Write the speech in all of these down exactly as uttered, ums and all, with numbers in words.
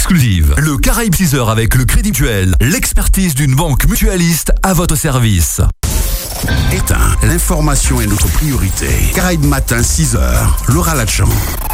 exclusive. Le Caraïbes six heures avec le Crédit Mutuel. L'expertise d'une banque mutualiste à votre service. Éteint, l'information est notre priorité. Caraïbes matin, six heures, Laura Lachan.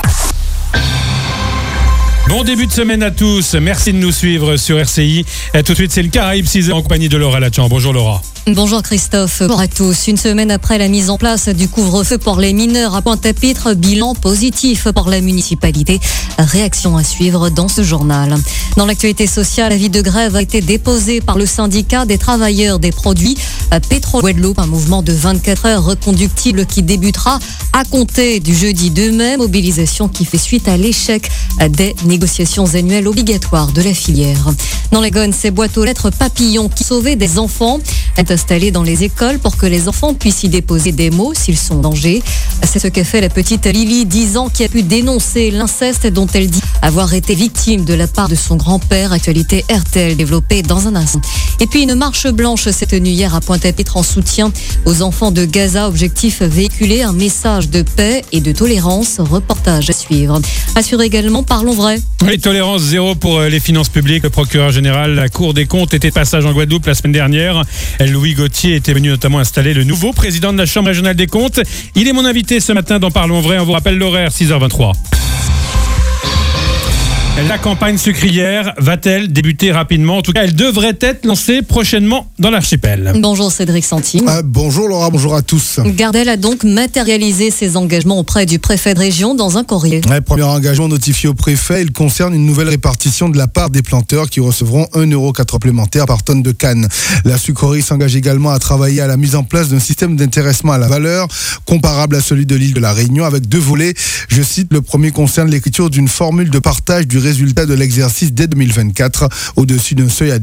Bon début de semaine à tous, merci de nous suivre sur R C I. Et tout de suite, c'est le Caraïbes six heures en compagnie de Laura Lachan. Bonjour Laura. Bonjour Christophe, bonjour à tous. Une semaine après la mise en place du couvre-feu pour les mineurs à Pointe-à-Pitre, bilan positif pour la municipalité. Réaction à suivre dans ce journal. Dans l'actualité sociale, l'avis de grève a été déposé par le syndicat des travailleurs des produits Pétro Guadeloupe, un mouvement de vingt-quatre heures reconductible qui débutera à compter du jeudi deux mai, mobilisation qui fait suite à l'échec des négociations annuelles obligatoires de la filière. Dans les Gones, ces boîtes aux lettres papillons qui sauvaient des enfants est installée dans les écoles pour que les enfants puissent y déposer des mots s'ils sont en danger. C'est ce qu'a fait la petite Lily, dix ans, qui a pu dénoncer l'inceste dont elle dit avoir été victime de la part de son grand-père. Actualité R T L développée dans un instant. Et puis une marche blanche s'est tenue hier à Pointe-à-Pitre en soutien aux enfants de Gaza. Objectif véhiculer un message de paix et de tolérance. Reportage à suivre. Assure également Parlons Vrai. Oui, tolérance zéro pour les finances publiques. Le procureur général, la Cour des comptes, était de passage en Guadeloupe la semaine dernière. Louis Gauthier était venu notamment installer le nouveau président de la Chambre régionale des comptes. Il est mon invité ce matin dans Parlons Vrai. On vous rappelle l'horaire, six heures vingt-trois. La campagne sucrière va-t-elle débuter rapidement? En tout cas, elle devrait être lancée prochainement dans l'archipel. Bonjour Cédric Santine. Euh, bonjour Laura, bonjour à tous. Gardel a donc matérialisé ses engagements auprès du préfet de région dans un courrier. Ouais, premier engagement notifié au préfet, il concerne une nouvelle répartition de la part des planteurs qui recevront un euro quatre supplémentaires par tonne de canne. La sucrerie s'engage également à travailler à la mise en place d'un système d'intéressement à la valeur comparable à celui de l'île de la Réunion avec deux volets. Je cite, le premier concerne l'écriture d'une formule de partage du résultat de l'exercice dès deux mille vingt-quatre au-dessus d'un seuil à